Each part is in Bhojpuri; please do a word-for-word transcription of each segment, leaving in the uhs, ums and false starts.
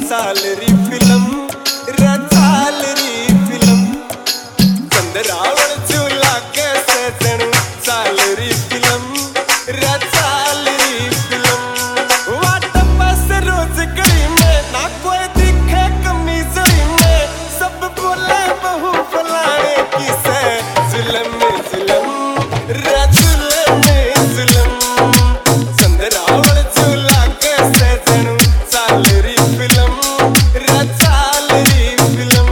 चालरी फिल्म रे चालरी फिल्म चंद्रावर झूला के सजन चालरी फिल्म रे चालरी फिल्म वाट बस रोज गली में ना कोई दिखे कमी जड़ी में सब बोले बहु फलाने की से जुल्म जुल्म रे जुल्म जुल्म चंद्रावर झूला के सजन चालरी फिल्म रे चालरी फिल्म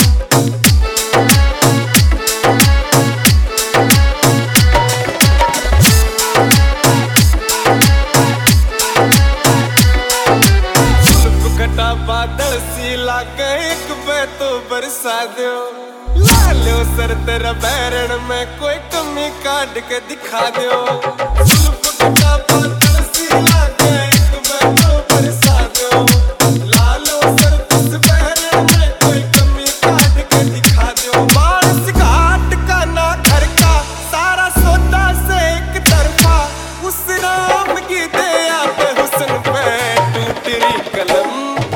बादल सी लागे एक बे तो बरसा दो लालो सर तेरा बैरण में कोई कमी काट के दिखा दो बादल सी लागे एक बे तो बरसा दो लालो सर तेरा बैरण में कोई कमी काट के दिखा दो बारिश घाट का ना घर का सारा सौदा से एक तरफा उस राम की दया पे हुस्न पे टूटी कलम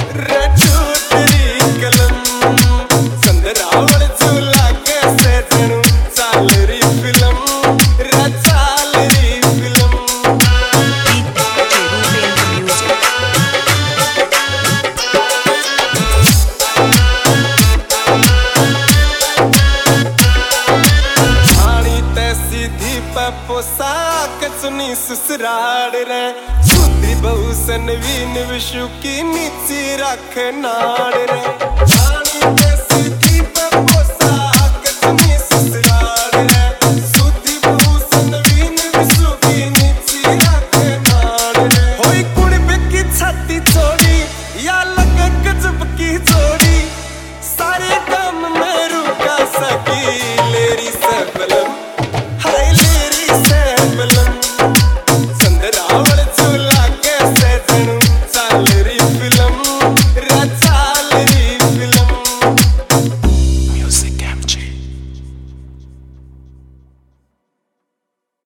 पोशाक सुनी ससुराड़ रे सुधी बहु सनवीन विशु की नीची रख नाड़ रे रानी ते सीधी पे पोशाक सुनी ससुराड़ रे सुधी बहु सनवीन विशु की नीची रख